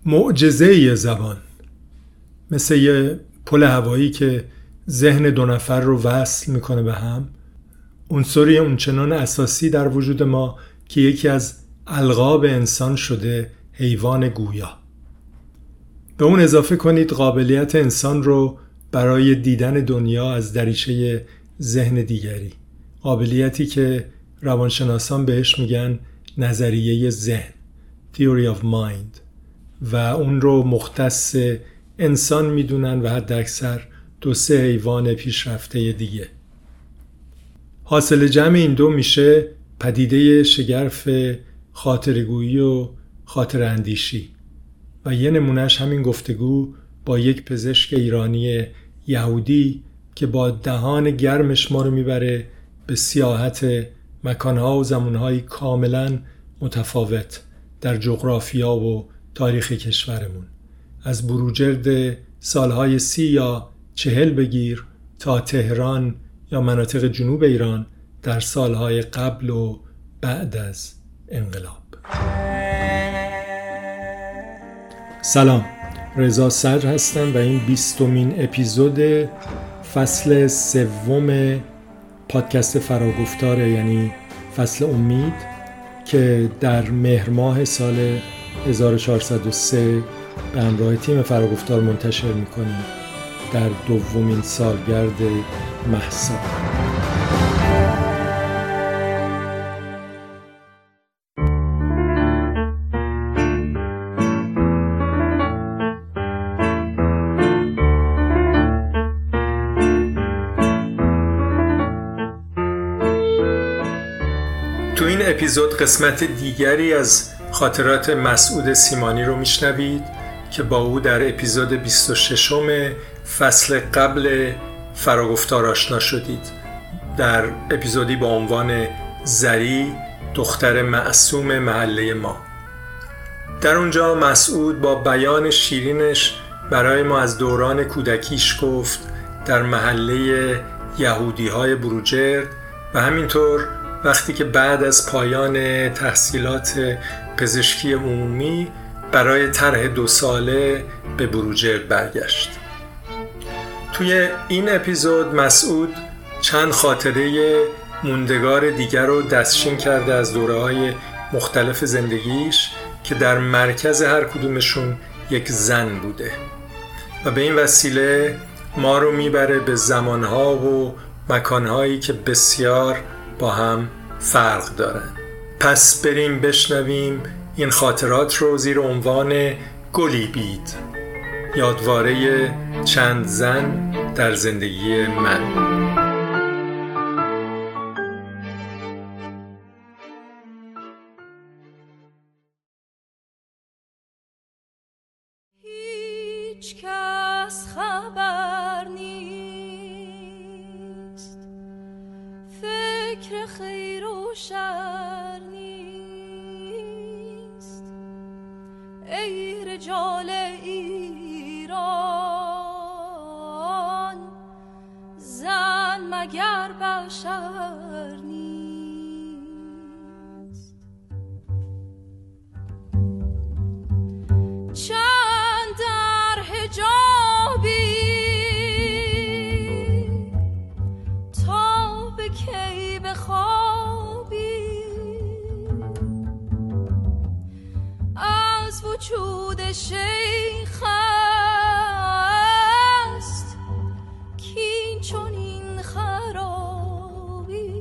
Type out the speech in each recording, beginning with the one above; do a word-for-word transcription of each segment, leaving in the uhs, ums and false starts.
معجزه زبان، مثل یه پل هوایی که ذهن دو نفر رو وصل میکنه به هم. عنصری اونچنان اساسی در وجود ما که یکی از القاب انسان شده حیوان گویا. به اون اضافه کنید قابلیت انسان رو برای دیدن دنیا از دریچه ذهن دیگری، قابلیتی که روانشناسان بهش میگن نظریه ذهن، Theory of Mind، و اون رو مختص انسان میدونن و حد اکثر دو سه حیوان پیشرفته دیگه. حاصل جمع این دو میشه پدیده شگرف خاطرگویی و خاطر اندیشی و یه نمونهش همین گفتگو با یک پزشک ایرانی یهودی که با دهان گرمش ما رو میبره به سیاحت مکانها و زمانهای کاملا متفاوت در جغرافیا و تاریخ کشورمون، از بروجرد سالهای سی یا چهل بگیر تا تهران یا مناطق جنوب ایران در سالهای قبل و بعد از انقلاب. سلام، رضا صدر هستم و این بیستمین اپیزود فصل سوم پادکست فراگفتاره، یعنی فصل امید، که در مهر ماه سال هزار و چهارصد و سه به همراه تیم فراگفتار منتشر میکنیم در دومین سالگرد مهسا. تو این اپیزود قسمت دیگری از خاطرات مسعود سیمانی رو میشنوید که با او در اپیزود بیست و ششم فصل قبل فراگفتار آشنا شدید، در اپیزودی با عنوان زری، دختر معصوم محله ما. در اونجا مسعود با بیان شیرینش برای ما از دوران کودکیش گفت در محله یهودی های بروجرد و همینطور وقتی که بعد از پایان تحصیلات پزشکی عمومی برای طرح دو ساله به بروجرد برگشت. توی این اپیزود مسعود چند خاطره موندگار دیگر رو دستچین کرده از دوره‌های مختلف زندگیش که در مرکز هر کدومشون یک زن بوده و به این وسیله ما رو میبره به زمانها و مکانهایی که بسیار با هم فرق دارن. پس بریم بشنویم این خاطرات رو زیر عنوان گلی بید، یادواره چند زن در زندگی من. هیچ کس خبر نیست، فکر خیر و شر نیست، ای رجال ایران زن مگر بشر نیست. چند در حجابی تا به کی بخوابی، از وجود شیخ است کین چون این خرابی.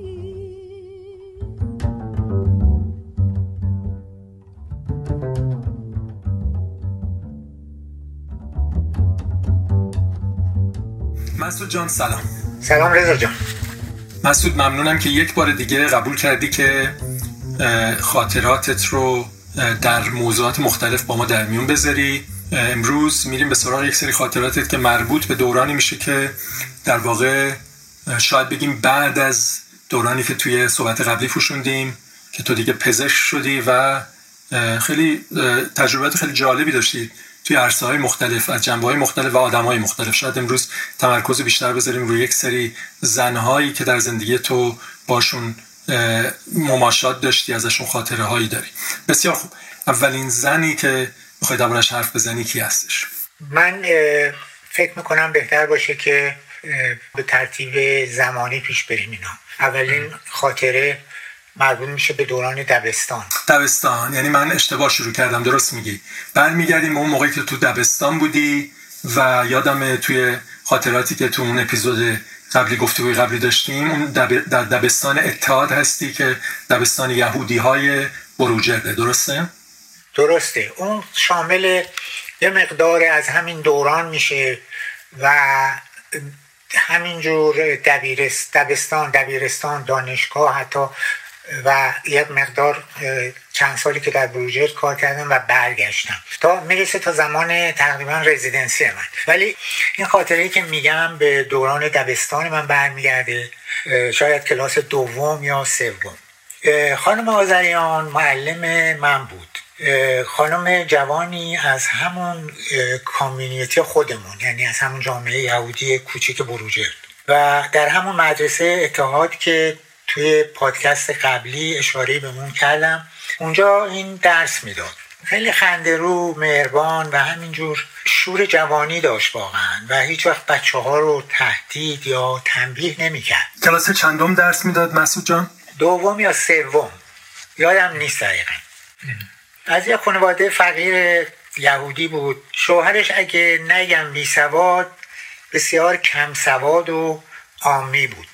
مسعود جان سلام. سلام رضا جان. مسعود ممنونم که یک بار دیگه قبول کردی که خاطراتت رو در موضوعات مختلف با ما در میون بذاری. امروز میریم به سراغ یک سری خاطراتت که مربوط به دورانی میشه که در واقع شاید بگیم بعد از دورانی که توی صحبت قبلی پوشوندیم که تو دیگه پزشک شدی و خیلی تجربیات خیلی جالبی داشتی توی عرصه‌های مختلف از جنبه‌های مختلف و آدم‌های مختلف. شاید امروز تمرکز بیشتر بذاریم روی یک سری زن‌هایی که در زندگی تو باشون مماشات داشتی، ازشون خاطره هایی داری. بسیار خوب. اولین زنی که بخوای دربارش حرف بزنی کی هستش؟ من فکر میکنم بهتر باشه که به ترتیب زمانی پیش بریم اینا. اولین خاطره مربوط میشه به دوران دبستان. دبستان یعنی من اشتباه شروع کردم، درست میگی. برمیگردیم به اون موقعی که تو دبستان بودی و یادم توی خاطراتی که تو اون اپیزود قبلی گفتگوی قبلی داشتیم، اون دب... در دبستان اتحاد هستی که دبستان یهودی های بروجرده، درسته؟ درسته. اون شامل یه مقدار از همین دوران میشه و همینجور دبیرست... دبستان، دبیرستان، دانشگاه حتی و یک مقدار چند سالی که در بروجرد کار کردم و برگشتم تا میرسه تا زمان تقریبا رزیدنسی من. ولی این خاطره‌ای که میگم به دوران دبستان من برمیگرده، شاید کلاس دوم یا سوم. خانم آذریان معلم من بود، خانم جوانی از همون کامیونیتی خودمون، یعنی از همون جامعه یهودی کوچیک بروجرد و در همون مدرسه اتحاد که توی پادکست قبلی اشاره بهمون کردم، اونجا این درس میداد. خیلی خنده‌رو، مهربان و همینجور شور جوانی داشت واقعا و هیچ وقت بچه ها رو تهدید یا تنبیه نمی‌کرد. کلاس چندم درس میداد مسعود جان؟ دوم یا سوم، یادم نیست دقیقاً. از یک خانواده فقیر یهودی بود. شوهرش اگه نگم بی سواد، بسیار کم سواد و عامی بود.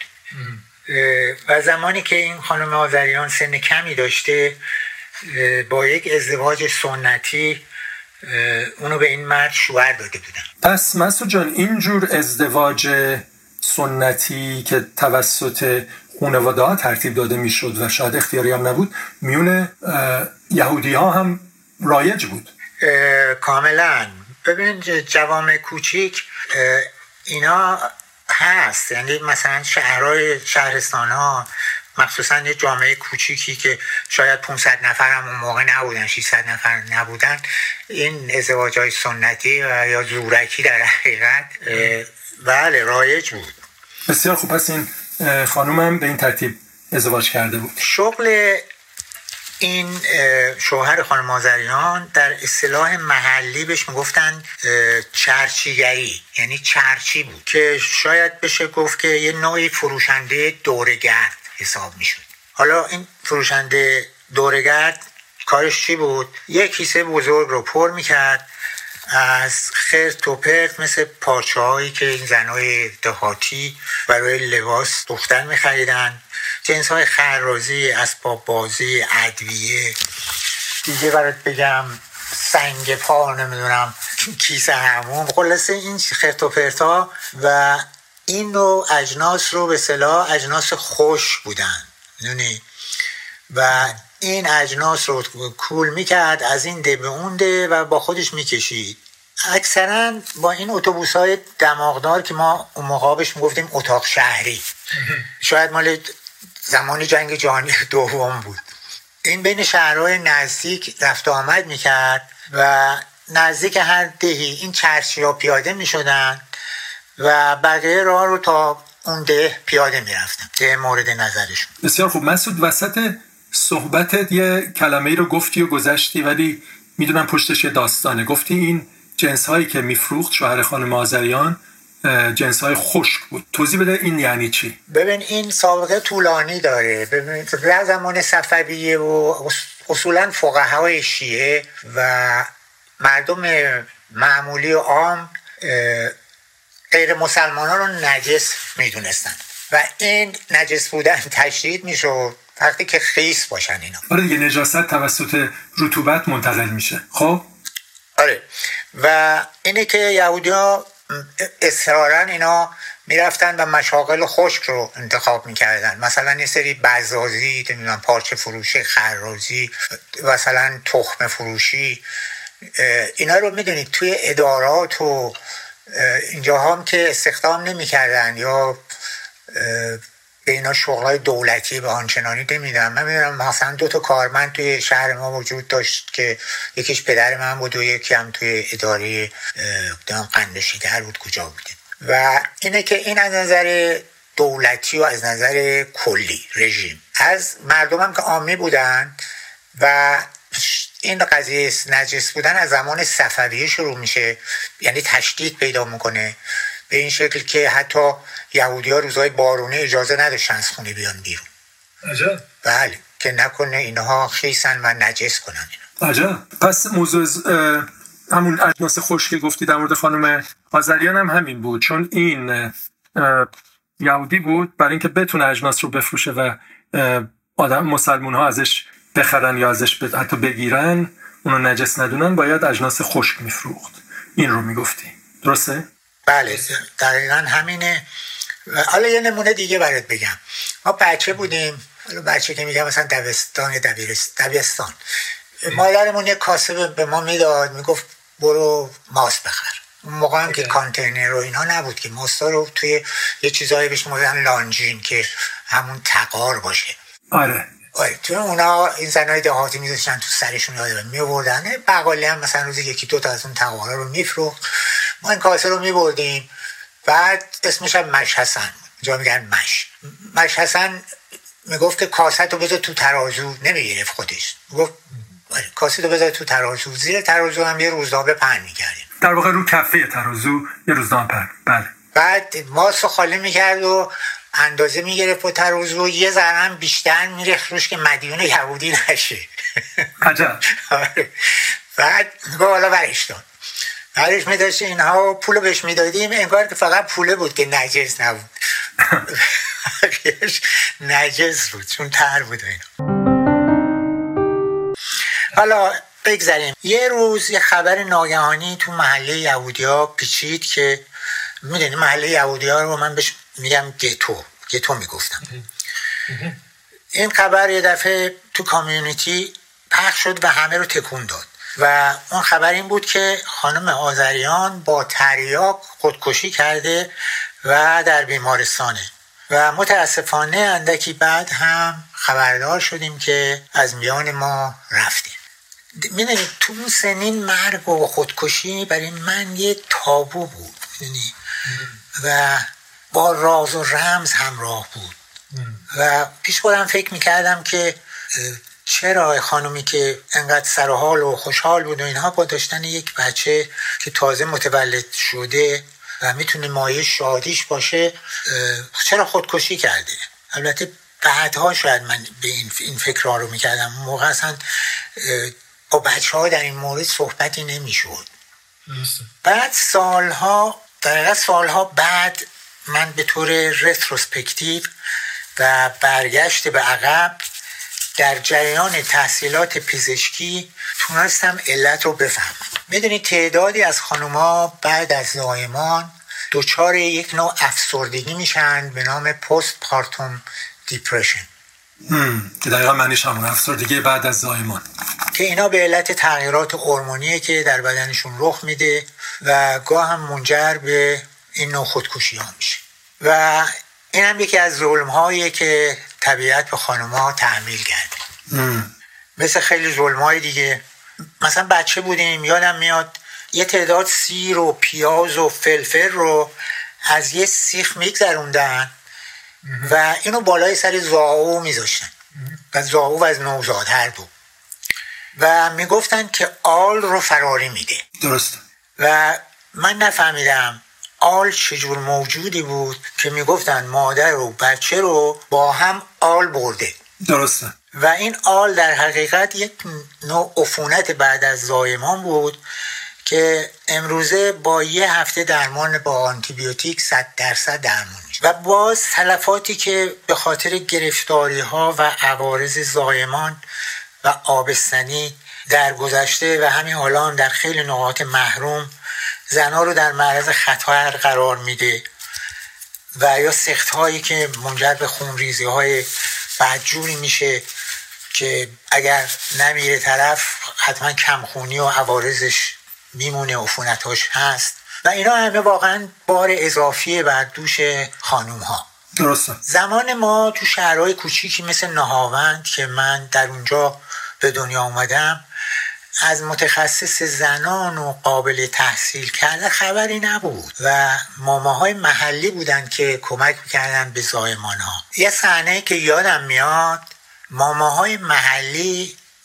و زمانی که این خانم آذریان سن کمی داشته، با یک ازدواج سنتی اونو به این مرد شوهر داده بودن. پس مسعود جان اینجور ازدواج سنتی که توسط خانواده ها ترتیب داده میشد و شاید اختیاری هم نبود، میون یهودی ها هم رایج بود. کاملا. ببین جوامع کوچیک اینا هست، یعنی مثلا شهرهای شهرستان ها، مخصوصا یه جامعه کوچیکی که شاید پانصد نفر هم اون موقع نبودن، ششصد نفر نبودن، این ازدواج‌های سنتی و یا زورکی در حقیقت بله رایج بود. بسیار خوب. پس این خانوم هم به این ترتیب ازدواج کرده بود. شغل این شوهر خانم آذریان در اصطلاح محلی بهش میگفتن چرچیگری، یعنی چرچی بود که شاید بشه گفت که یه نوعی فروشنده دورگرد حساب میشد. حالا این فروشنده دورگرد کارش چی بود؟ یک کیسه بزرگ رو پر میکرد از خرت و پرت، مثل پارچه هایی که این زنهای دهاتی برای لباس دختر میخریدن، جنس های خرازی، اسباب بازی، ادویه، دیگه برات بگم سنگ پا، نمیدونم کیسه همون، خلاصه این خرت و پرت ها. و این نوع اجناس رو به اصطلاح اجناس خوش بودن یعنی و این اجناس رو کول میکرد، از این ده به اون ده و با خودش میکشید. اکثرا با این اتوبوس های دماغدار که ما اون موقع بهش میگفتیم اتاق شهری، شاید مال زمان جنگ جهانی دوم بود، این بین شهرهای نزدیک رفت آمد میکرد و نزدیک هر دهی این چرچی ها پیاده میشدن و بقیه راه رو تا اون ده پیاده میرفتن که مورد نظرشون. بسیار خوب. مسعود وسط صحبتت یه کلمه‌ای رو گفتی و گذشتی، ولی میدونم پشتش یه داستانه. گفتی این جنس هایی که میفروخت شوهر خانم آذریان جنس های خشک بود. توضیح بده این یعنی چی؟ ببین این سابقه طولانی داره. ببین در زمان صفویه و اصولا فقهای شیعه و مردم معمولی و عام غیر مسلمان ها رو نجس میدونستن و این نجس بودن تشدید میشد وقتی که خیس باشن اینا. آره دیگه، نجاست توسط رطوبت منتقل میشه. خب آره. و اینه که یهودی ها اصرارا اینا میرفتن و مشاغل خشک رو انتخاب میکردن، مثلا یه سری بزازی، نمیدونم پارچه فروشی، خرازی، مثلا تخم فروشی. اینا رو میدونید توی ادارات و اینجا هم که استخدام نمیکردن یا به اینا شغلای دولتی به آنچنانی نمیدن. من میدونم مثلا دو تا کارمند توی شهر ما وجود داشت که یکیش پدر من بود و یکی هم توی اداره قندشیگر بود کجا بوده. و اینه که این از نظر دولتی و از نظر کلی رژیم. از مردم هم که عامی بودن و این قضیه نجس بودن از زمان صفویه شروع میشه، یعنی تشدید پیدا میکنه به این شکل که حتی یهودی‌ها روزهای بارونه اجازه نداشتن از خونه بیان بیرون. عجب. بله، که نکنه اینها خیسن و نجس کنن اینا. عجب. پس موضوع همون اجناس خشک که گفتی در مورد خانم آذریان هم همین بود، چون این یهودی بود برای اینکه بتونه اجناس رو بفروشه و آدم مسلمون ها ازش بخرن یا ازش حتی بگیرن، اونو نجس ندونن، باید اجناس خشک میفروخت. این رو میگفتی، درسته؟ بله دقیقا همینه. حالا یه نمونه دیگه برات بگم. ما بچه بودیم، حالا بچه که میگم مثلا دبستان دبیرستان، مادرمون یه کاسه به ما میداد، میگفت برو ماست بخر. اون موقع هم که کانتینر و اینها نبود که ماستا رو توی یه چیزایی بهش میگفتن لانجین که همون تقار باشه. آره آره تو اونا این زنای دهاتی میذاشتن تو سرشون یاد میوردن. بقالی هم مثلا روزی یکی دو تا از اون تقارا رو میفروخت. ما این کاسه رو میبردیم، بعد اسمش هم مش حسن، جا میگن مش مش حسن میگفت که کاسه تو بذار تو ترازو، نمیگرفت خودش، میگفت کاسه تو بذار تو ترازو، زیر ترازو هم یه روزنامه پهن میکردیم، در واقع رو کفه ترازو یه روزنامه پهن. بله. بعد ماستو خالی میکرد و اندازه میگرفت با ترازو، یه ذره هم بیشتر میرفت روش که مدیون یهودی نشه. عجب. بعد میگه حالا برش داد، برش میداشت اینها، پولو بهش میدادیم، انگار که فقط پوله بود که نجس نبود. نجس بود چون تر بود اینا. حالا بگذاریم. یه روز یه خبر ناگهانی تو محله یهودی‌ها پیچید که میدونی محله یهودی‌ها رو من بهش میگم گتو گتو میگفتم. این خبر یه دفعه تو کامیونیتی پخش شد و همه رو تکون داد و اون خبر این بود که خانم آذریان با تریاک خودکشی کرده و در بیمارستانه و متاسفانه اندکی بعد هم خبردار شدیم که از میان ما رفتیم. میدونی تو اون سنین مرگ و خودکشی برای من یه تابو بود، میدونی، و با راز و رمز همراه بود و پیش خودم فکر میکردم که چرا خانومی که انقدر سرحال و خوشحال بود و اینها با داشتن یک بچه که تازه متولد شده و میتونه مایه شادیش باشه چرا خودکشی کرده. البته بعدها شاید من به این این فکرها رو میکردم، موقع اصلا با بچه ها در این مورد صحبتی نمیشد. بعد سالها دقیقا سالها بعد من به طور رتروسپکتیو و برگشت به عقب در جریان تحصیلات پزشکی تونستم علت رو بفهمم. میدونی تعدادی از خانوما بعد از زایمان دچار یک نوع افسردگی میشن به نام پست پارتوم دیپرشن که دقیقا معنیش همون افسردگی بعد از زایمان، که اینا به علت تغییرات هورمونیه که در بدنشون رخ میده و گاه هم منجر به این نوع خودکشی ها میشه و این هم یکی از ظلم هاییه که طبیعت به خانوما تحمیل کرده. مثل خیلی ظلم های دیگه. مثلا بچه بودیم، یادم میاد یه تعداد سیر و پیاز و فلفل رو از یه سیخ میگذروندن و اینو بالای سر زاهو میذاشتن و زاهو از نوزادتر بود و میگفتن که آل رو فراری میده. درست. و من نفهمیدم آل چجور موجودی بود که میگفتن مادر و بچه رو با هم آل برده. درسته. و این آل در حقیقت یک نوع عفونت بعد از زایمان بود که امروزه با یه هفته درمان با آنتیبیوتیک صد درصد درمان میشه و باز تلفاتی که به خاطر گرفتاری ها و عوارض زایمان و آبستنی در گذشته و همین حالا در خیلی نقاط محروم زنها رو در معرض خطر قرار میده و یا سخت هایی که منجر به خونریزی های بدجوری میشه که اگر نمیره طرف حتما کمخونی و عوارضش میمونه، عفونتاش هست و اینا همه واقعا بار اضافیه بر دوش خانوم ها. درسته. زمان ما تو شهرهای کوچیکی مثل نهاوند که من در اونجا به دنیا اومدم از متخصص زنان و قابل تحصیل کرده خبری نبود و ماماهای محلی بودن که کمک میکردن به زایمان ها. یه صحنه که یادم میاد، ماماهای محلی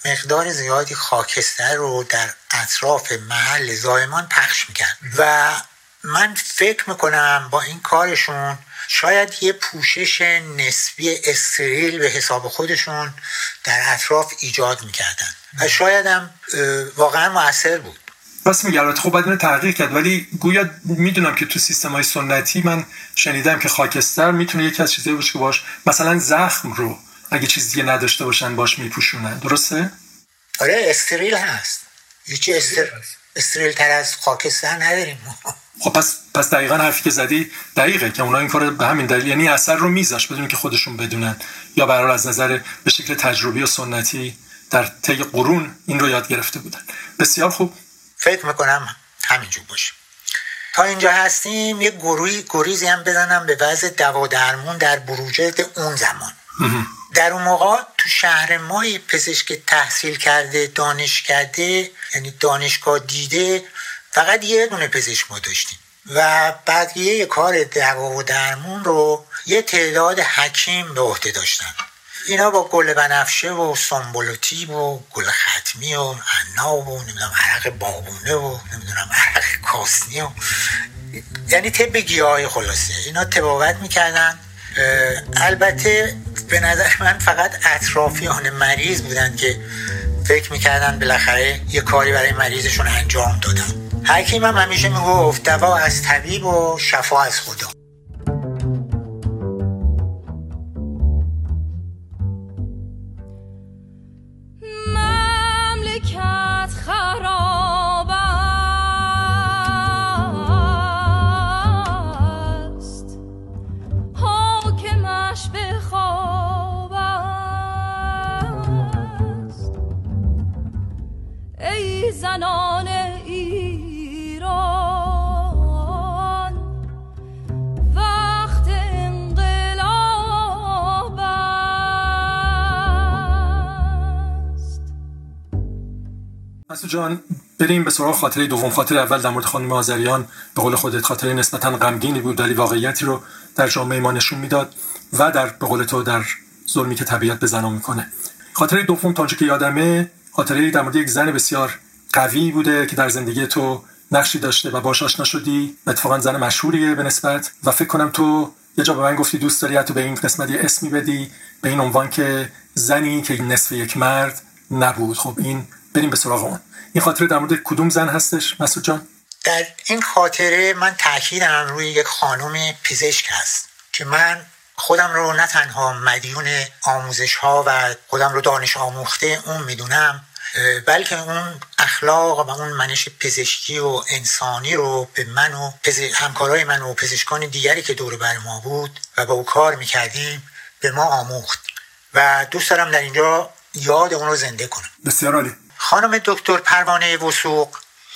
مقدار زیادی خاکستر رو در اطراف محل زایمان پخش میکرد و من فکر میکنم با این کارشون شاید یه پوشش نسبی استریل به حساب خودشون در اطراف ایجاد میکردن و شاید هم واقعا مؤثر بود. بس میگه البته خب باید اینو تحقیق کرد، ولی گویا میدونم که تو سیستم‌های سنتی من شنیدم که خاکستر میتونه یکی از چیزایی باشه که باش مثلا زخم رو اگه چیز دیگه نداشته باشن باش میپوشونن، درسته؟ آره استریل هست، هیچی استر... استریل تر از خاکستر نداریم. خب پس پس دقیقاً حرفی که زدی دقیقه که اونا این کارو به همین دلیل، یعنی اثر رو میذاشت بدون که خودشون بدونن یا به هر حال از نظر به شکل تجربی و سنتی در طی قرون این رو یاد گرفته بودن. بسیار خوب، فکر میکنم همینجور باشه. تا اینجا هستیم یه گروهی گریزی هم بزنم به وضع دوا درمون در بروجرد اون زمان. در اون موقع تو شهر ما پزشک تحصیل کرده دانش کرده یعنی دانشگاه دیده فقط یه دونه پزشک ما داشتیم و بقیه کار دوا و درمون رو یه تعداد حکیم به عهده داشتن. اینا با گل بنفشه و سنبلوتیب و گل ختمی و عنا و نمیدونم عرق بابونه و نمیدونم عرق کاسنی و یعنی طب گیاهی خلاصه اینا طبابت میکردن. البته به نظر من فقط اطرافیان مریض بودن که فکر میکردن بالاخره یه کاری برای مریضشون انجام دادن. حکیم هم همیشه میگفت دوا از طبیب و شفا از خدا. مملکت خراب است، حاکمش به خواب است. ای زنان ایران وقت انقلاب است. مسعود جان بریم به سراغ خاطره دوم. خاطره اول در مورد خانم آذریان به قول خودت خاطره نسبتاً غمگینی بود ولی واقعیتی رو در جامعه ما نشون میداد و در به قول تو در ظلمی که طبیعت به زنان میکنه. خاطره دوم تا اونجا که یادمه خاطره در مورد یک زن بسیار قوی بوده که در زندگی تو نقشی داشته و باهاش آشنا شدی. اتفاقا زن مشهوریه به نسبت و فکر کنم تو یه جا به من گفتی دوست داری حتی به این قسمت یه اسمی بدی به این عنوان که زنی که نصف یک مرد نبود. خب این بریم به سراغ اون. این خاطره در مورد کدوم زن هستش مسعود جان؟ در این خاطره من تاکیدم روی یک خانم پزشک هست که من خودم رو نه تنها مدیون آموزش ها و خودم رو دانش آموخته اون میدونم بلکه اون اخلاق و اون منش پزشکی و انسانی رو به من و همکارای من و پزشکان دیگری که دور بر ما بود و با او کار میکردیم به ما آموخت و دوست دارم در اینجا یاد اون رو زنده کنم. بسیار عالی. خانم دکتر پروانه وثوق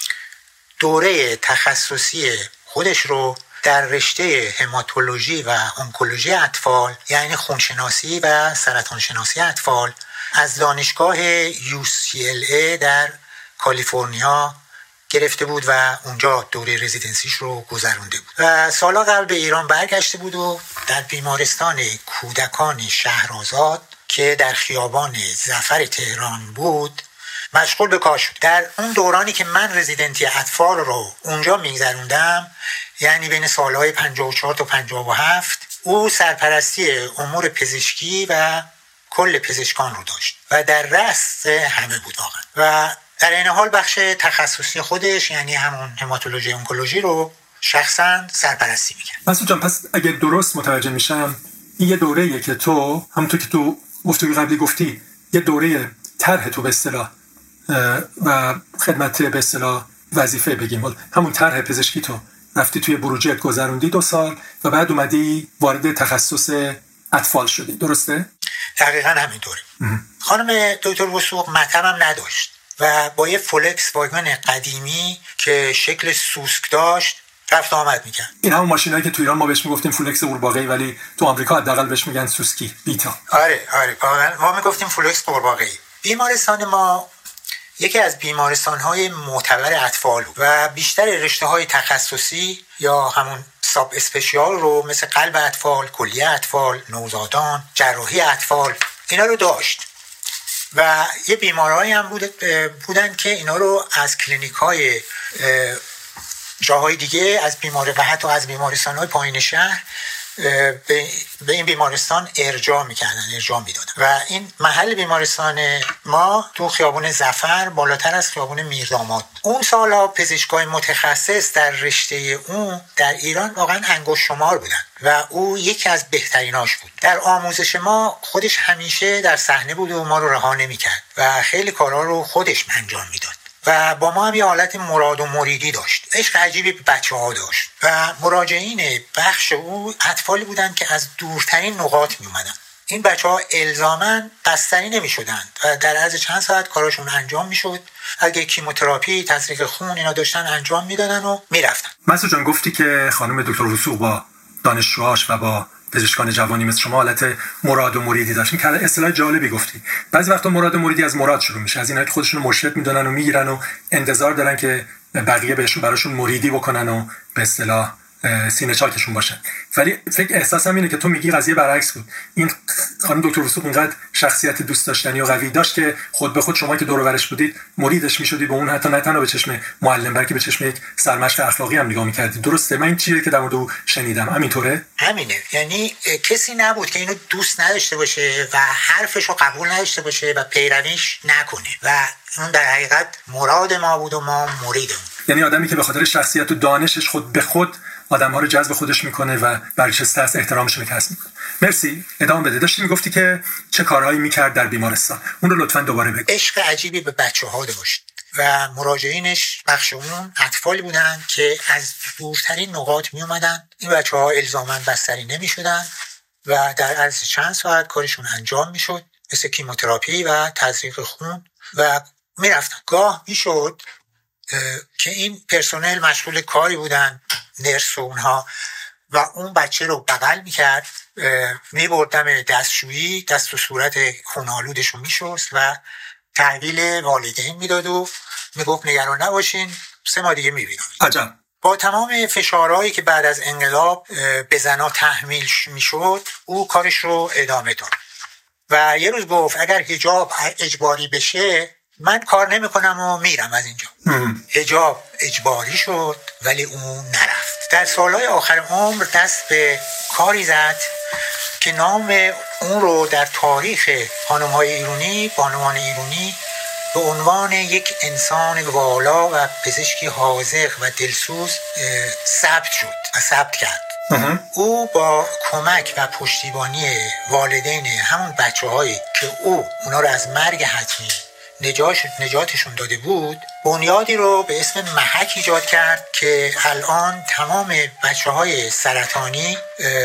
دوره تخصصی خودش رو در رشته هماتولوژی و انکولوژی اطفال یعنی خونشناسی و سرطان شناسی اطفال از دانشگاه یو سی ال ای در کالیفرنیا گرفته بود و اونجا دوره رزیدنسیش رو گذرونده بود و سالا قبل به ایران برگشته بود و در بیمارستان کودکان شهرآزاد که در خیابان ظفر تهران بود مشغول به کار شد. در اون دورانی که من رزیدنتی اطفال رو اونجا میگذروندم یعنی بین سالهای پنجاه و چهار تا پنجاه و هفت او سرپرستی امور پزشکی و کل پزشکان رو داشت و در رأس همه بود واقعا و در این حال بخش تخصصی خودش یعنی همون هماتولوژی انکولوژی رو شخصا سرپرستی میکرد. مسعود جان پس اگر درست متوجه میشم این یه دوره‌ایه که تو همونطور که تو گفتگوی قبلی گفتی یه دوره طرح تو به اصطلاح و خدمت به اصطلاح وظیفه بگیم همون طرح پزشکی تو رفتی توی بروجرد گذروندی دو سال و بعد اومدی وارد تخصص اطفال شدی، درسته؟ دقیقاً همینطوره. خانم دکتر وثوق مطبم نداشت و با یه فولکس واگن قدیمی که شکل سوسک داشت رفت آمد میکرد. این همون ماشینایی که تو ایران ما بهش میگفتیم فولکس قورباغه‌ای ولی تو آمریکا حداقل بهش میگن سوسکی بیتا. آره آره واقعا ما میگفتیم فولکس قورباغه‌ای. بیمارستان ما یکی از بیمارستان‌های معتبر اطفال و بیشتر رشته‌های تخصصی یا همون ساب اسپشیال رو مثل قلب اطفال، کلیه اطفال، نوزادان، جراحی اطفال اینا رو داشت و یه بیمارایی هم بود بودن که اینا رو از کلینیک‌های جاهای دیگه، از بیمار و حتی از بیمارستان‌های پایین شهر به این بیمارستان ارجاع میکردن، ارجاع میدادن. و این محل بیمارستان ما تو خیابون ظفر بالاتر از خیابون میرداماد. اون سالا پزشکای متخصص در رشته اون در ایران واقعا انگشت شمار بودن و او یکی از بهتریناش بود. در آموزش ما خودش همیشه در صحنه بود و ما رو رها نمیکرد و خیلی کارا رو خودش انجام میداد و با ما هم یه حالت مراد و مریدی داشت. عشق عجیبی به بچه ها داشت و مراجعین بخش او اطفالی بودند که از دورترین نقاط می اومدن. این بچه ها الزاماً بستری نمی شدند و در عرض چند ساعت کاراشون انجام می شد. اگه کیموتراپی، تزریق خون اینا داشتن انجام می دادن و می رفتن. مسعود جان، گفتی که خانم دکتر وثوق با دانشجوهاش و با پزشکان جوانی مثل شما حالت مراد و مریدی داشتین. که اصطلاح جالبی گفتی. بعضی وقتا مراد و مریدی از مراد شروع میشه، از اینا که خودشون مرشد میدونن و میگیرن و انتظار دارن که بقیه بهشون براشون مریدی بکنن و به اصطلاح سینه چاکشون باشن. ولی فکر احساسم اینه که تو میگی قضیه برعکس بود. این خانم دکتر وثوق اینقدر شخصیت دوست داشتنی و قوی داشت که خود به خود شما که دور و برش بودید مریدش میشدی، به اون حتی نه تنها به چشم معلم بلکه به چشم یک سرمشق اخلاقی هم نگاه میکردید. درسته؟ من این چیزی که در مورد او شنیدم همینطوره؟ همینه. یعنی کسی نبود که اینو دوست نداشته باشه و حرفشو قبول نداشته باشه و پیرویش نکنه و اون در حقیقت مراد ما بود و ما مریدم. یعنی آدمی که به خاطر شخصیت و دانشش خود به خود آدم‌ها رو جذب خودش میکنه و برچسته است احترامشون رو کسب میکنه. مرسی. ادامه بده. داشتی میگفتی که چه کارهایی میکرد در بیمارستان. اون رو لطفاً دوباره بگو. عشق عجیبی به بچه‌ها داشت و مراجعینش بخش اون اطفالی بودن که از دورترین نقاط میومدن. این بچه‌ها الزاماً بستری نمیشدن و در عرض چند ساعت کارشون انجام میشد، مثل کیموتراپی و تزریق خون و میرفتن. گاه میشد که این پرسنل مشغول کاری بودن، نرس و اونها، و اون بچه رو بغل میکرد، میبردم دستشویی، دست و صورت خونالودش رو میشست و تحویل والدین میداد و میگفت نگران نباشین، سه ماه دیگه میبینم. عجب. با تمام فشارهایی که بعد از انقلاب به زنها تحمیل میشد او کارش رو ادامه داد و یه روز گفت اگر حجاب اجباری بشه من کار نمی کنم و میرم از اینجا. حجاب اجباری شد ولی اون نرفت. در سالهای آخر عمر دست به کاری زد که نام اون رو در تاریخ خانم‌های ایرانی، بانوان ایرانی به عنوان یک انسان والا و پزشکی حاذق و دلسوز ثبت شد و ثبت کرد. او با کمک و پشتیبانی والدین همون بچه‌هایی که او اونا رو از مرگ حتمی نجاتشون داده بود، بنیادی رو به اسم محک ایجاد کرد که الان تمام بچه‌های سرطانی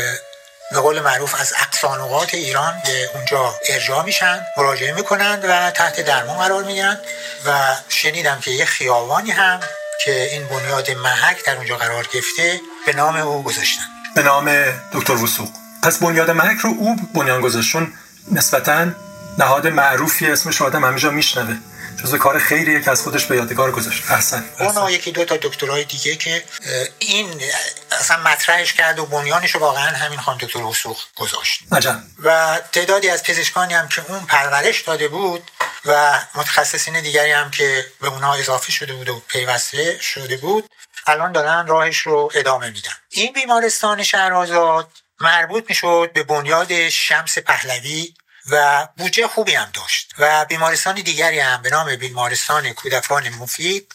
به قول معروف از اقصا نقاط ایران به اونجا ارجاع میشن، مراجعه میکنند و تحت درمان قرار میگیرن و شنیدم که یه خیابانی هم که این بنیاد محک در اونجا قرار گرفته به نام او گذاشتن، به نام دکتر وثوق. پس بنیاد محک رو او بنیان گذاشتون، نسبتاً نهاد معروفی، اسمش آدم همیشه میشنوه، جزو کار خیریه که از خودش به یادگار گذاشت. احسن. اون یکی دو تا دکترای دیگه که این اصلا مطرحش کرد و بنیانش رو واقعا همین خانم دکتر وثوق گذاشت. عجب. و تعدادی از پزشکانی هم که اون پرورش داده بود و متخصصین دیگری هم که به اونها اضافه شده بود و پیوسته شده بود الان دارن راهش رو ادامه میدن. این بیمارستان شهرآزاد مربوط میشد به بنیاد شمس پهلوی و بودجه خوبی هم داشت و بیمارستان دیگری هم به نام بیمارستان کودکان مفید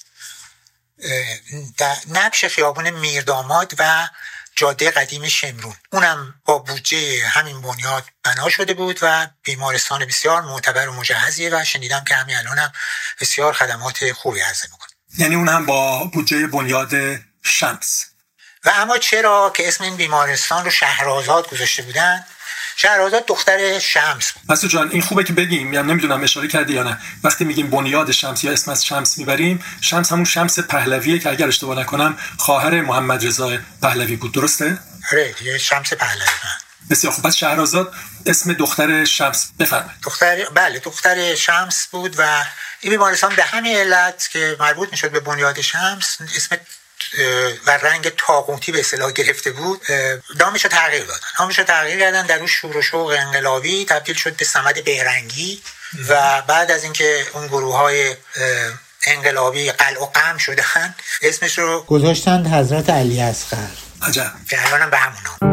در نبش خیابان میرداماد و جاده قدیم شمرون، اونم با بودجه همین بنیاد بنا شده بود و بیمارستان بسیار معتبر و مجهزیه و شنیدم که همین الان هم بسیار خدمات خوبی عرضه میکنه. یعنی اون هم با بودجه بنیاد شمس. و اما چرا که اسم این بیمارستان رو شهرآزاد گذاشته بودن؟ شهرآزاد دختر شمس بود. مسعود جان این خوبه که بگیم، یعنی نمیدونم اشاره کردی یا نه، وقتی میگیم بنیاد شمس یا اسم از شمس میبریم، شمس همون شمس پهلویه که اگر اشتباه نکنم خواهر محمد رضا پهلوی بود، درسته؟ آره دیگه، شمس پهلوی. بسیار خوب. پس شهرآزاد اسم دختر شمس، بفرمایید. دختر بله دختر شمس بود و این بیمارستان به همین علت که مربوط میشد به بنیاد شمس اسم و رنگ طاغوتی به اصطلاح گرفته بود، نامش رو تغییر دادن. نامش رو تغییر کردن، در اون شور و شوق انقلابی تبدیل شد به صمد بهرنگی و بعد از اینکه اون گروه های انقلابی قلع و قم شدن اسمش رو گذاشتند حضرت علی اصغر. عجب. که الانم به همون نام.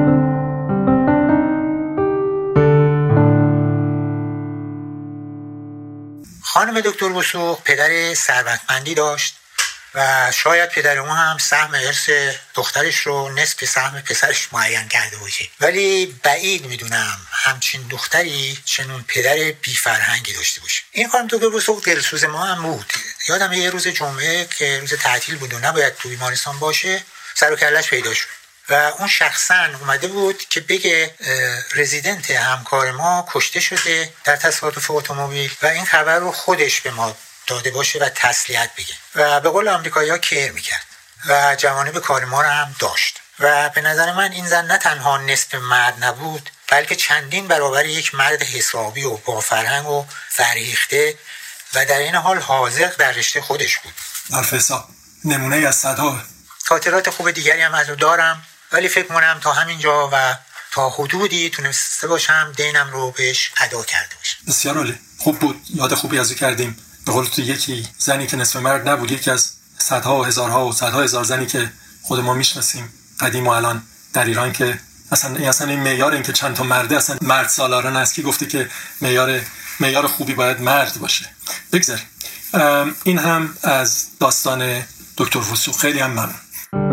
خانم دکتر وثوق پدر ثروتمندی داشت و شاید پدر اون هم سهم ارث دخترش رو نصف سهم پسرش معین کرده باشه، ولی بعید میدونم همچین دختری چنون پدر بی فرهنگی داشته باشه. این خانم دکتر وثوق دلسوز ما هم بود. یادم یه روز جمعه که روز تعطیل بود و نباید تو بیمارستان باشه سر و کلش پیدا شد و اون شخصا اومده بود که بگه رزیدنت همکار ما کشته شده در تصادف اتومبیل و این خبر رو خودش به ما داده باشه و تسلیت بگه و به قول آمریکایی‌ها کیر میکرد و جوانب کار ما رو هم داشت و به نظر من این زن نه تنها نصف مرد نبود بلکه چندین برابر یک مرد حسابی و با فرهنگ و فرهیخته و در این حال حاذق در رشته خودش بود. حرف حساب نمونه از صدا. خاطرات خوب دیگری هم از او دارم ولی فکر کنم تا همینجا و تا حدودی تونسته باشم دینم رو بهش ادا کرده باشم. بسیار عالی. خوب بود. یاد خوبی از او کردیم. به قول تو یکی زنی که نصف مرد نبود، یکی از صدها و هزارها و صدها هزار زنی که خود ما میشناسیم قدیم و الان در ایران که اصلا این اصلا این معیار این که چند تا مرده اصلا مرد سالاران است کی گفته که معیار معیار خوبی باید مرد باشه. بگذاریم. این هم از داستان دکتر وثوق. خیلی هم ممنون.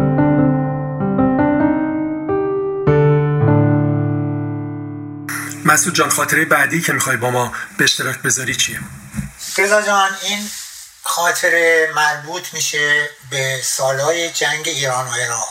مسعود جان خاطره بعدی که میخوای با ما به اشتراک بذاری چیه؟ رضا جان این خاطره مربوط میشه به سالهای جنگ ایران و عراق.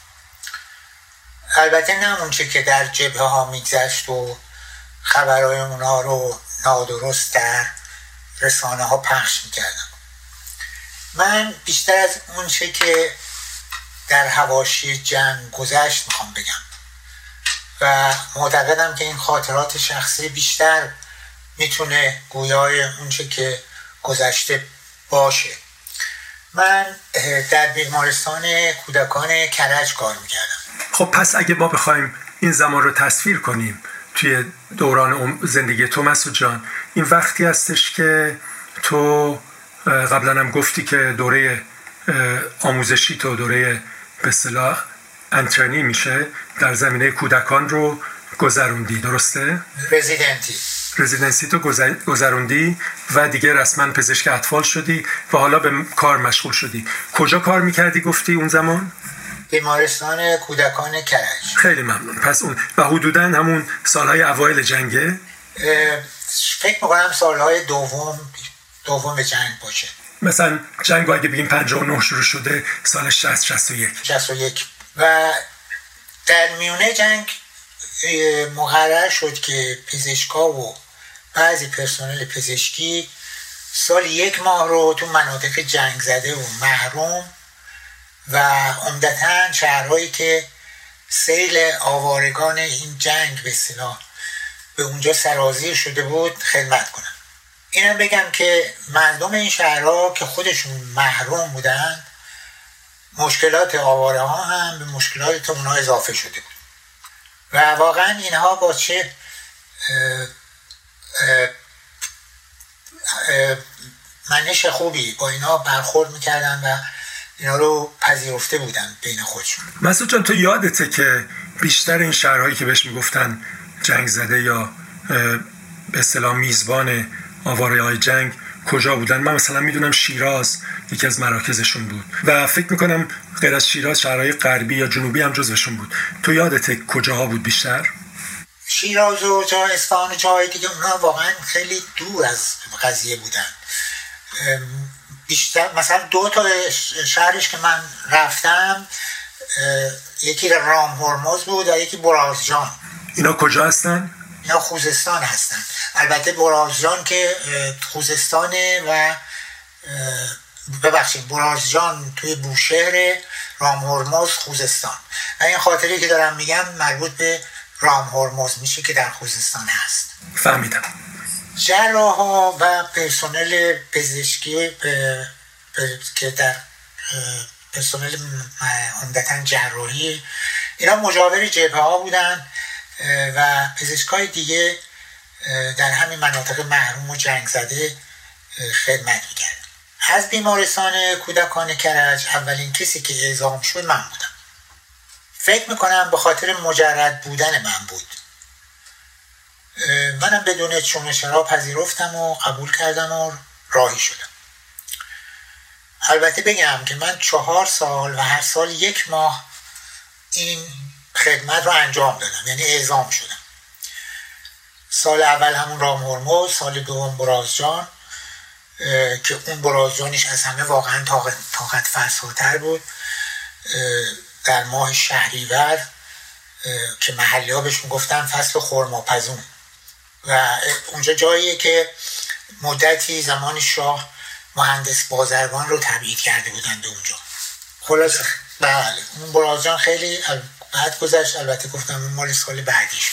البته نه اونچه که در جبهه ها میگذشت و خبرهای اونا رو نادرست در رسانه ها پخش میکردم. من بیشتر از اونچه که در حواشی جنگ گذشت میخوام بگم و معتقدم که این خاطرات شخصی بیشتر میتونه گویای اونچه که گذشته باشه. من در بیمارستان کودکان کرج کار میکردم. خب پس اگه ما بخوایم این زمان رو تصویر کنیم توی دوران زندگی تو مسعود جان، این وقتی هستش که تو قبلا هم گفتی که دوره آموزشی تو دوره به اصطلاح انترنی میشه در زمینه کودکان رو گذروندی، درسته؟ رزیدنتی رزیدنسی تو گذروندی و دیگه رسما پزشک اطفال شدی و حالا به کار مشغول شدی. کجا کار میکردی گفتی اون زمان؟ بیمارستان کودکان کرج. خیلی ممنون. پس اون و حدوداً همون سالهای اوایل جنگه؟ فکر میکنم سالهای دوم دوم جنگ باشه. مثلا جنگ اگه بگیم پنجاه و نه شروع شده سال شصت شصت و یک شصت و یک و در میونه جنگ مقرر شد که پزشکا و بعضی پرسنل پزشکی سال یک ماه رو تو مناطق جنگ زده و محروم و عمدتاً شهرهایی که سیل آوارگان این جنگ به اصطلاح به اونجا سرازیر شده بود خدمت کنن. اینم بگم که مردم این شهرها که خودشون محروم بودن مشکلات آواره ها هم به مشکلات اونها اضافه شده بود و واقعا اینها با چه منش خوبی با اینا برخورد میکردن و اینا رو پذیرفته بودن بین خودشون. مسعود جان تو یادته که بیشتر این شهرهایی که بهش میگفتن جنگ زده یا به اصطلاح میزبان آواره‌های جنگ کجا بودن؟ من مثلا میدونم شیراز یکی از مراکزشون بود و فکر میکنم غیر از شیراز شهرهای غربی یا جنوبی هم جزوشون بود. تو یادته کجاها بود بیشتر؟ شیراز و جا اصفهان و جای دیگه اونها واقعا خیلی دور از قضیه بودن. بیشتر مثلا دو تا شهرش که من رفتم یکی رام هرمز بود و یکی برازجان. اینا کجا هستن؟ اینا خوزستان هستن. البته برازجان که خوزستانه و ببخشید برازجان توی بوشهر، رام هرمز خوزستان. و این خاطری که دارم میگم مربوط به رام هرمز میشه که در خوزستان هست. فهمیدم. جراحا و پرسنل پزشکی ب... ب... که در پرسنل عمدتاً جراحی اینا مجاور جبهه ها بودن و پزشکای دیگه در همین مناطق محروم و جنگ زده خدمت میکردم. از بیمارستان کودکان کرج اولین کسی که اعزام شد من بودم. فکر میکنم به خاطر مجرد بودن من بود. منم بدون چون چرا پذیرفتم و قبول کردم و راهی شدم. البته بگم که من چهار سال و هر سال یک ماه این خدمت رو انجام دادم، یعنی اعزام شدم. سال اول همون رام هرمز، سال دوم برازجان که اون برازجانش از همه واقعا طاقت, طاقت فرساتر بود، در ماه شهریور که محلی ها بهش میگفتن فصل خرماپزون و اونجا جاییه که مدتی زمان شاه مهندس بازرگان رو تبعید کرده بودند اونجا. خلاصه بله اون برازجان خیلی بعد گذشت، البته گفتم اون مال سال بعدیش.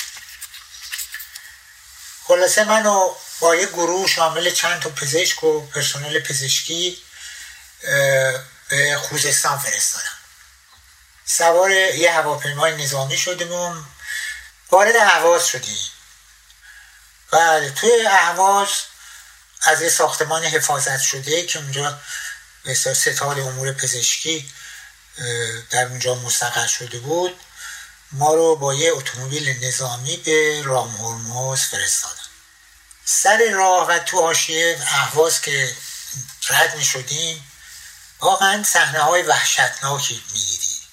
خلاصه منو با یک گروه شامل چند تا پزشک و پرسنل پزشکی به خوزستان فرستادم. سوار یه هواپیمای نظامی شدیم و وارد اهواز شدیم. بله توی اهواز از یه ساختمان حفاظت شده که اونجا به ستاد امور پزشکی در اونجا مستقر شده بود، ما رو با یه اتومبیل نظامی به رام هرمز فرستادن. سر راه و تو حاشیه اهواز که رد می شدیم واقعا صحنه های وحشتناکی می دیدی.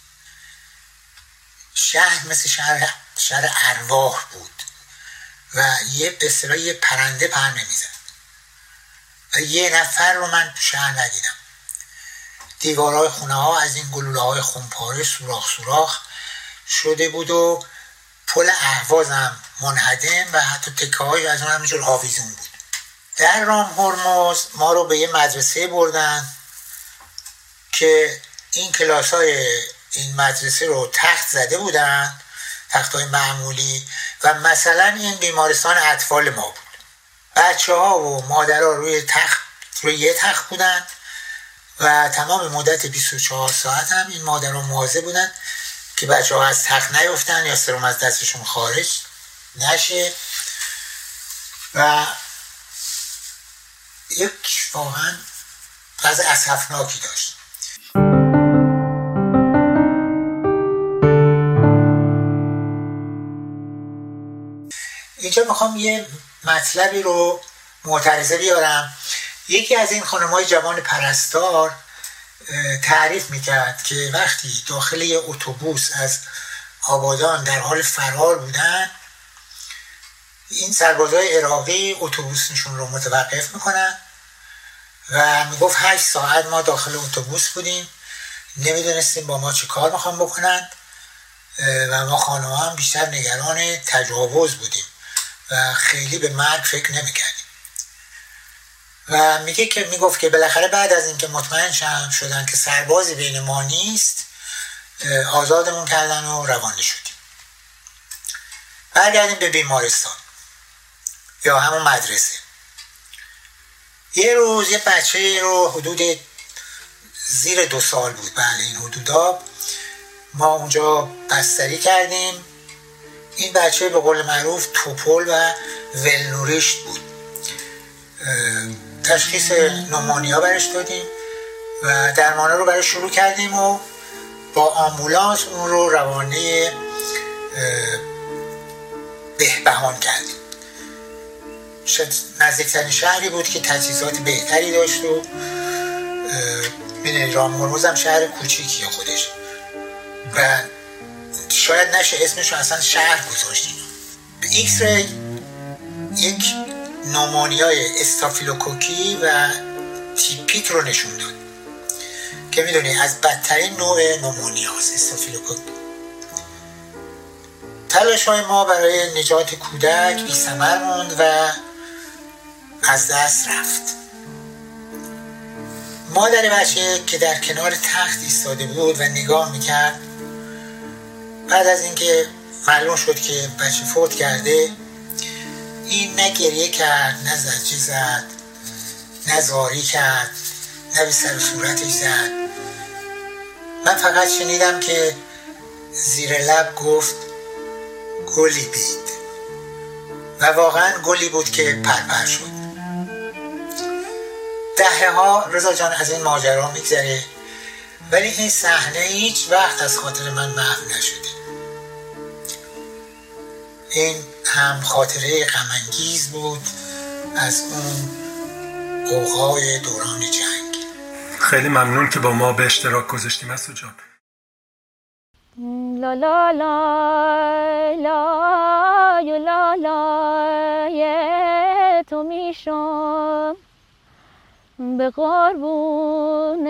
شهر مثل شهر, شهر ارواح بود و یه به اصطلاح یه پرنده پر نمیزد و یه نفر رو من تو شهر ندیدم. دیوارهای خونه ها از این گلوله های خونپاره سوراخ سوراخ شده بود و پل اهواز هم منهدم و حتی تکه های از اون همینجور آویزون بود. در رام هرمز ما رو به یه مدرسه بردن که این کلاس های این مدرسه رو تخت زده بودن، تخت های معمولی، و مثلا این بیمارستان اطفال ما بود. بچه ها و مادرها روی تخت روی یه تخت بودن و تمام مدت بیست و چهار ساعت هم این مادرها مواظب بودن که بچه ها از تخت نیفتن یا سرم از دستشون خارج نشه و یک واقعا وضع اسفناکی داشت. اینجا میخوام یه مطلبی رو معترضه بیارم. یکی از این خانم‌های جوان پرستار تعریف میکرد که وقتی داخل یه اتوبوس از آبادان در حال فرار بودن، این سربازای عراقی اتوبوسشون رو متوقف میکنن و میگفت هشت ساعت ما داخل اتوبوس بودیم، نمیدونستیم با ما چه کار میخوام بکنن و ما خانم‌ها هم بیشتر نگران تجاوز بودیم و خیلی به مرگ فکر نمیکردیم. و میگه که میگفت که بالاخره بعد از اینکه مطمئن شدن که سربازی بین ما نیست، آزادمون کردن و روانه شدیم. برگردیم به بیمارستان یا همون مدرسه. یه روز یه بچه رو حدود زیر دو سال بود، بله این حدودا، ما اونجا بستری کردیم. این بچه به قول معروف توپل و ولنوریشت بود. تشخیص نومونیا برش دادیم و درمانه رو برش شروع کردیم و با آمبولانس اون رو روانه بهبهان کردیم. نزدیکترین شهری بود که تجهیزات بهتری داشت و میدونید رام هرمز هم شهر کوچیکیه خودش و شاید نشه اسمش رو اصلا شهر گذاشتیم. به ایکس ری یک نومونیای استافیلوکوکی و تیپیک رو نشون داد که میدونی از بدترین نوع نومونیاست استافیلوکوک. تلاش های ما برای نجات کودک بی ثمر موند و از دست رفت. مادر بچه که در کنار تخت ایستاده بود و نگاه میکرد، بعد از اینکه معلوم شد که بچه فوت کرده، این نه گریه کرد، نه زجه زد، نه زاری کرد، نه به سر صورتش زد. من فقط شنیدم که زیر لب گفت گلی بید و واقعا گلی بود که پرپر شد. دهه ها رضا جان از این ماجرا میگذره، ولی این صحنه هیچ وقت از خاطر من محو نشده. این هم خاطره غم انگیز بود از اون اوقای دوران جنگ. خیلی ممنون که با ما به اشتراک گذاشتی مسعود جان. لا لا لا لا لا لا یه تو میشم به قربون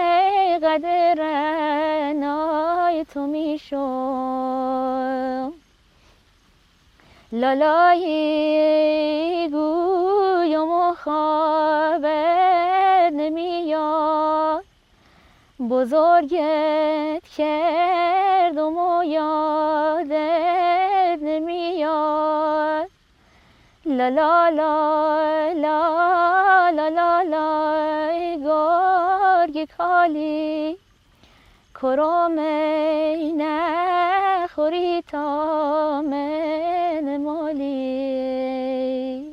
قدرنای تو میشم، لالایی گویم و خوابت نمیاد، بزرگت کردم و یادت نمیاد، لا لا لا لا لا لا لا گرگ کالی کرامه نخوری تا من مالی.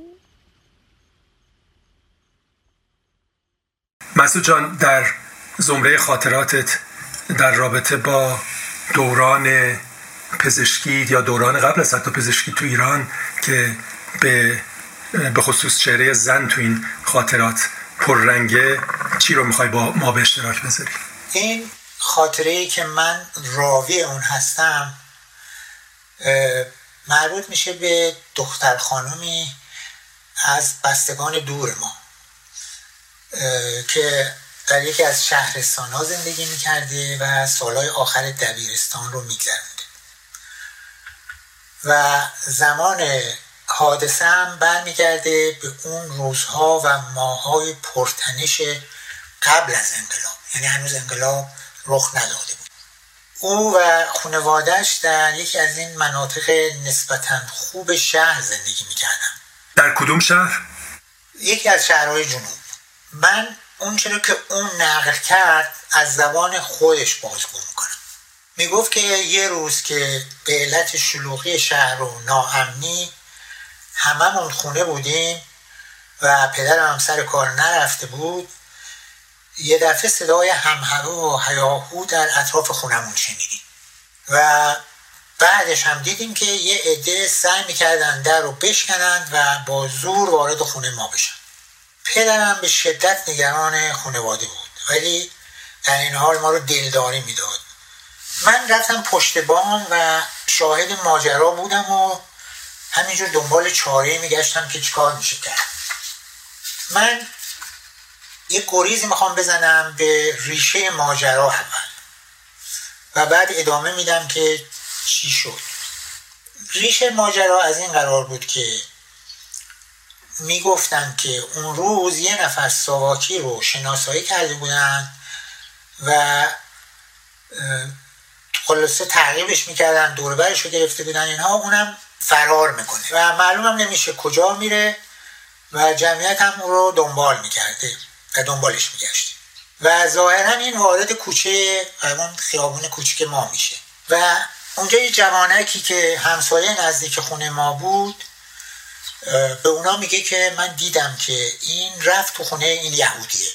مسعود جان، در زمره خاطراتت در رابطه با دوران پزشکی یا دوران قبل از حتی پزشکی تو ایران که به به خصوص چهره زن تو این خاطرات پررنگه، چی رو میخوای با ما به اشتراک بذاری؟ این خاطره‌ای که من راوی اون هستم مربوط میشه به دختر خانمی از بستگان دور ما که در یکی از شهرستان‌ها زندگی میکرده و سالهای آخر دبیرستان رو میگذرونده و زمان حادثه هم برمیگرده به اون روزها و ماه‌های پرتنش قبل از انقلاب، یعنی هنوز انقلاب رخ نداده بود. او و خانواده‌اش در یکی از این مناطق نسبتاً خوب شهر زندگی میکردن. در کدوم شهر؟ یکی از شهرهای جنوب. من اون چرا که اون نقل کرد از زبان خودش بازگو میکنم. میگفت که یه روز که به علت شلوغی شهر و ناامنی هممون خونه بودیم و پدرم هم سر کار نرفته بود، یه دفعه صدای همهمه و هیاهو در اطراف خونمون شنیدیم و بعدش هم دیدیم که یه عده سعی میکردن در رو بشکنند و با زور وارد خونه ما بشن. پدرم به شدت نگران خانواده بود، ولی در این حال ما رو دلداری میداد. من رفتم پشت بام و شاهد ماجرا بودم و همینجور دنبال چاره‌ای میگشتم که چیکار میشه کرد. من یه گریزی میخوام بزنم به ریشه ماجرا اول و بعد ادامه میدم که چی شد. ریشه ماجرا از این قرار بود که میگفتن که اون روز یه نفر ساواکی رو شناسایی کرده بودن و خلاصه تعقیبش میکردن، دور برش رو گرفته بودن اینها، اونم فرار میکنه و معلومم نمیشه کجا میره و جمعیت هم اون رو دنبال میکرده و دنبالش میگشته و ظاهرا این وارد کوچه اون خیابون کوچیک ما میشه و اونجا یه جوانکی که همسایه نزدیک خونه ما بود به اونا میگه که من دیدم که این رفت تو خونه این یهودیه.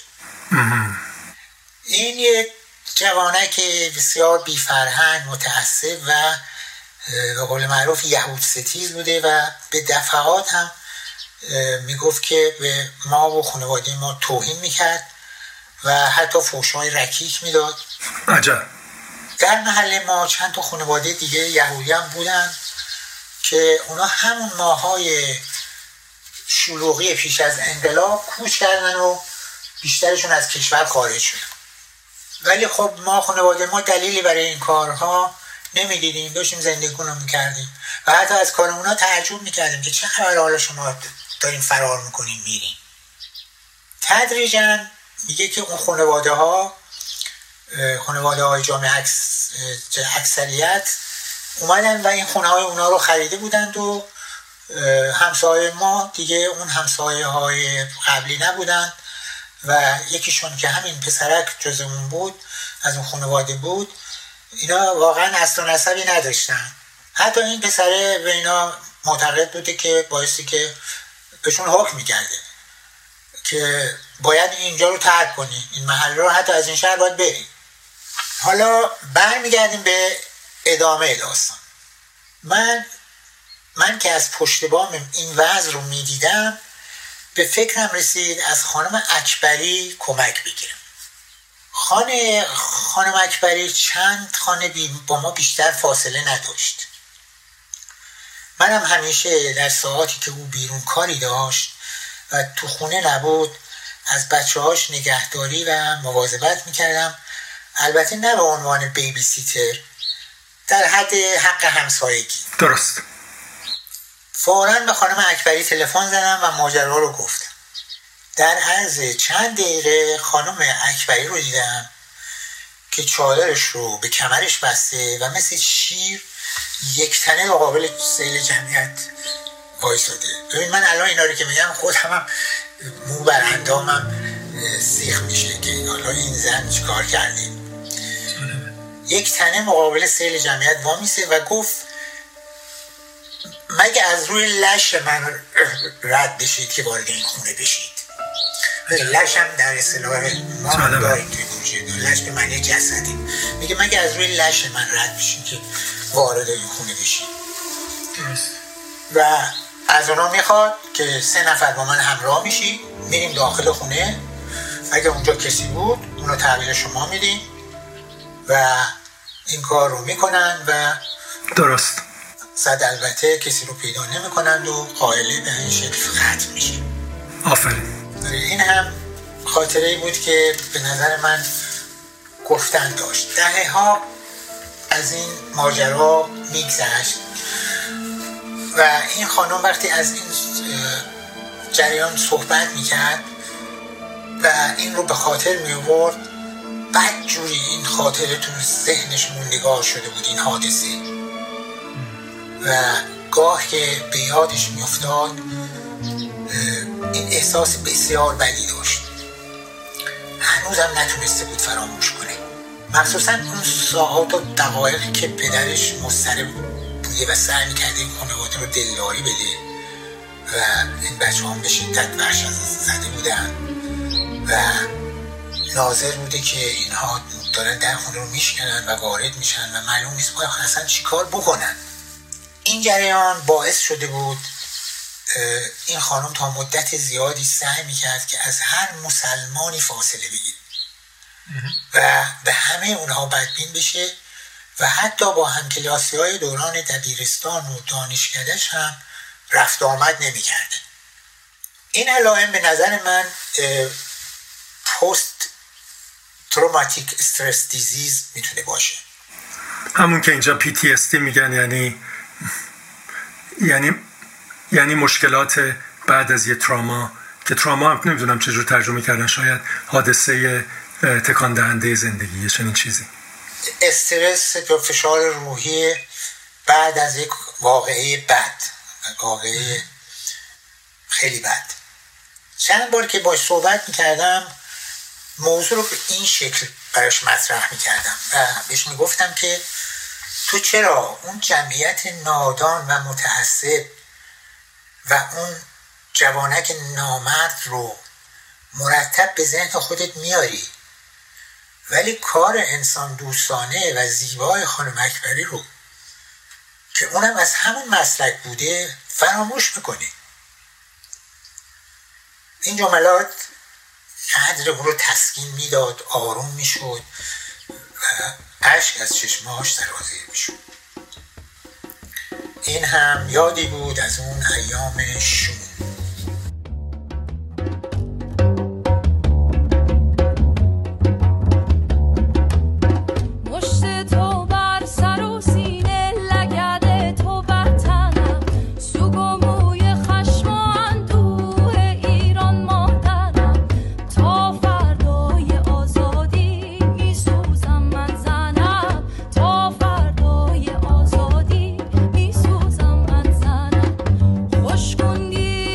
این یه جوانک بسیار بی‌فرهنگ، متعصب و به قول معروف یهود ستیز بوده و به دفعات هم میگفت که به ما و خانواده ما توهین میکرد و حتی فحش‌های رکیک میداد. عجب. در محله ما چند تا خانواده دیگه یهودی هم بودن که اونا همون ماهای شلوغی پیش از انقلاب کوچ کردن و بیشترشون از کشور خارج شدن. ولی خب ما خانواده ما دلیلی برای این کارها نمیدیدیم، داشتیم زندگی رو میکردیم و حتی از کار اونا تعجب میکردیم که چه خبر حالا شما دارین فرار میکنین میرین. تدریجاً میگه که اون خانواده ها خانواده های جامعه اکس، اکثریت اومدن و این خونه های اونا رو خریده بودند و همسایه ما دیگه اون همسایه های قبلی نبودن و یکیشون که همین پسرک جز اون بود، از اون خانواده بود، اینا واقعا اصل و نسبی نداشتن. حتی این پسره به اینا معتقد بوده که باعثی که بهشون حکم میکرده که باید اینجا رو ترک کنی، این محل رو، حتی از این شهر باید بریم. حالا برمیگردیم به ادامه داستان. من من که از پشت بام این وضع رو میدیدم به فکرم رسید از خانم اکبری کمک بگیرم. خانه خانم اکبری چند خانه با ما بیشتر فاصله نداشت. منم همیشه در ساعاتی که او بیرون کاری داشت و تو خونه نبود از بچه هاش نگهداری و مواظبت میکردم، البته نه به عنوان بیبی سیتر، در حد حق همسایگی. درست. فوراً به خانم اکبری تلفن زدم و ماجرا رو گفتم. در عرض چند دقیقه خانم اکبری رو دیدم که چادرش رو به کمرش بسته و مثل شیر یک تنه مقابل سیل جمعیت وایساده. ببین من الان اینا رو که میگم خودم هم مو بر اندامم سیخ میشه که حالا این زن چی کار کرده. یک تنه مقابل سیل جمعیت وامیسه و گفت مگه از روی لش من رد بشید که وارد این خونه بشید. لش هم در اصطلاح ما هم داریم توی گوشه، لش به معنی جسدی. میگه مگه از روی لش من رد بشید که وارد این خونه بشید. و از اونا میخواد که سه نفر با من همراه میشی، میریم داخل خونه، اگه اونجا کسی بود اونو تحویل شما میدیم و این کار رو میکنن و درست صد البته کسی رو پیدا نمیکنند و قائله به این شکل ختم میشه. آفرین. این هم خاطره بود که به نظر من گفتن داشت. دهه ها از این ماجرا میگذشت و این خانم وقتی از این جریان صحبت میکرد و این رو به خاطر میورد، بعد جوری این خاطره تو ذهنش موندگار شده بود این حادثه و گاه که به یادش میافتاد این احساس بسیار بدی داشت. هنوزم نتونسته بود فراموش کنه، مخصوصا اون ساعات و دقایقی که پدرش مضطرب بوده و سعی میکرده این خانواده رو دلداری بده و این بچه هم به شدت وحشت زده بودن و ناظر بوده که اینها دارن در خونه رو میشکنن و وارد میشن و معلوم نیست باید اصلا چی کار بکنن. این جریان باعث شده بود این خانم تا مدت زیادی سعی میکرد که از هر مسلمانی فاصله بگیره و به همه اونها بدبین بشه و حتی با همکلاسی های دوران دبیرستان و دانشکده‌اش هم رفت آمد نمیکرده. این علائم به نظر من پست تروماتیک استرس دیزیز میتونه باشه، همون که اینجا پی تی اس دی میگن، یعنی یعنی یعنی مشکلات بعد از یه تراما، که تراما هم نمیدونم چجور ترجمه کردن، شاید حادثه تکان دهنده زندگی، چنین چیزی. استرس یا فشار روحی بعد از یک واقعه بد، واقعه خیلی بد. چند بار که باش صحبت میکردم موضوع رو به این شکل براش مطرح میکردم و بهش میگفتم که تو چرا اون جمعیت نادان و متعصب و اون جوانک نامرد رو مرتب به ذهن خودت میاری ولی کار انسان دوستانه و زیبای خانم اکبری رو که اونم از همون مسلک بوده فراموش میکنی. این جملات قدر او رو تسکین میداد، آروم میشد و اشک از چشماش سرازیر میشد. این هم یادی بود از اون ایام شوم. خوش کندی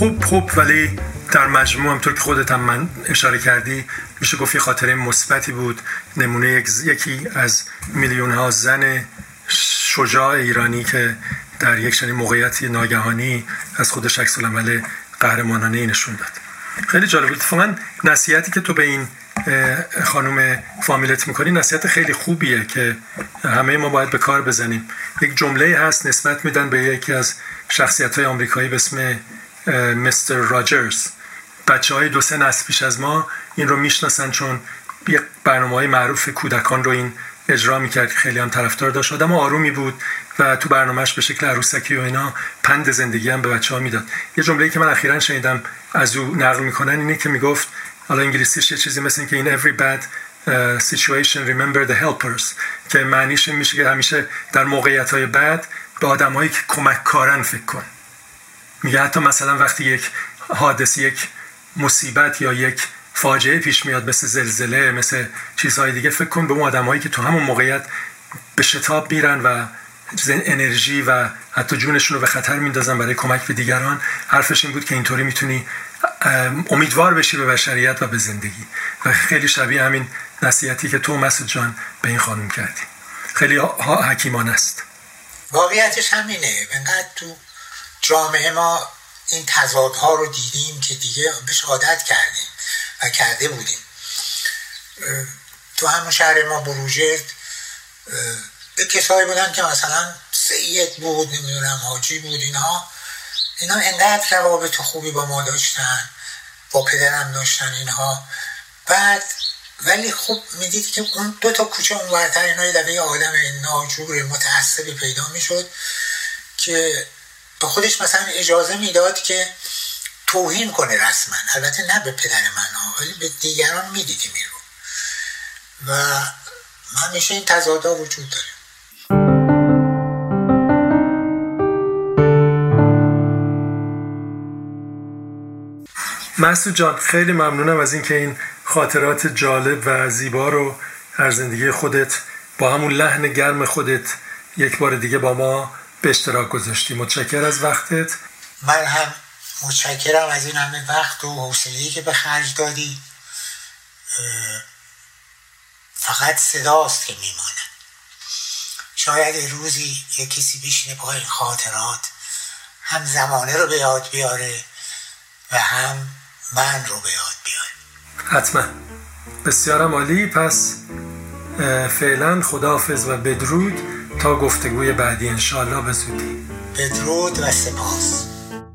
خوب خوب ولی در مجموع همطور که خودت هم من اشاره کردی میشه گفت یه خاطره مثبتی بود. نمونه یک یکی از میلیون ها زن شجاع ایرانی که در یک چنین موقعیتی ناگهانی از خودش عکس العمل قهرمانانه نشون داد. خیلی جالب بود. اتفاقا نصیحتی که تو به این خانم فامیلت میکنی نصیحت خیلی خوبیه که همه ما باید به کار بزنیم. یک جمله هست نسبت میدن به یکی از شخصیت‌های آمریکایی به اسم مستر راجرز. بچه‌های دو سه نسل پیش از ما این رو میشناسن چون یک برنامه‌های معروف کودکان رو این اجرا میکرد که خیلی هم طرفدار داشت. آدم آرومی بود و تو برنامهش به شکل عروسکی و اینا پند زندگی هم به بچه‌ها میداد. یه جمله‌ای که من اخیراً شنیدم از او نقل میکنن اینه که میگفت، حالا انگلیسیش یه چیزی مثل این که in every bad uh, situation remember the helpers، که معنیش این میشه که همیشه در موقعیت‌های بد به آدم‌هایی که کمک کارن فکر کن. میگه حتی مثلا وقتی یک حادثه، یک مصیبت یا یک فاجعه پیش میاد مثل زلزله، مثل چیزهای دیگه، فکر کن به اون آدم‌هایی که تو همون موقعیت به شتاب میرن و انرژی و حتی جونشون رو به خطر میندازن برای کمک به دیگران. حرفش این بود که اینطوری میتونی امیدوار بشی به بشریت و به زندگی. و خیلی شبیه همین نصیحتی که تو مسعود جان به این خانم کردی. خیلی حکیمانه است. واقعیتش همینه. انقدر تو جامعه ما این تضادها رو دیدیم که دیگه بهش عادت کردیم و کرده بودیم. تو همون شهر ما بروجرد به کسایی بودن که مثلا سید بود، نمیدونم حاجی بود، اینها اینا انقدر روابط خوبی با ما داشتن، با پدرم داشتن اینها. بعد ولی خب میدید که اون دو تا کوچه اونورتر اینا یه دفعه آدم ناجور متعصبی پیدا میشد که به خودش مثلا اجازه میداد که توهین کنه رسما، البته نه به پدر من ولی به دیگران میدیدیم این رو. و همیشه این تضادها وجود داره. مسعود جان خیلی ممنونم از اینکه این خاطرات جالب و زیبا رو از زندگی خودت با همون لحن گرم خودت یک بار دیگه با ما به اشتراک گذاشتی. متشکرم از وقتت. من هم متشکرم از این همه وقت و حوصله‌ای که به خرج دادی. فقط صداست که میمانه. شاید روزی یک کسی بشینه با این خاطرات هم زمانه رو به یاد بیاره و هم من رو به یاد بیاره. حتما. بسیارم عالی. پس فعلا خداحافظ و بدرود تا گفتگوی بعدی انشاءالله به زودی. بدرود و سپاس.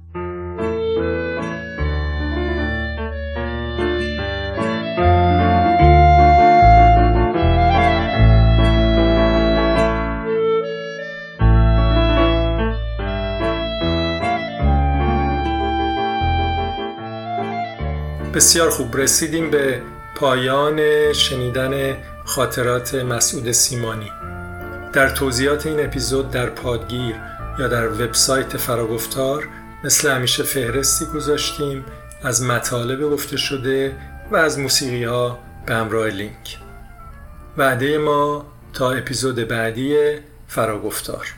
بسیار خوب، رسیدیم به پایان شنیدن خاطرات مسعود سیمانی. در توضیحات این اپیزود در پادگیر یا در وبسایت فراگفتار مثل همیشه فهرستی گذاشتیم از مطالب گفته شده و از موسیقی ها به همراه لینک. وعده ما تا اپیزود بعدی فراگفتار.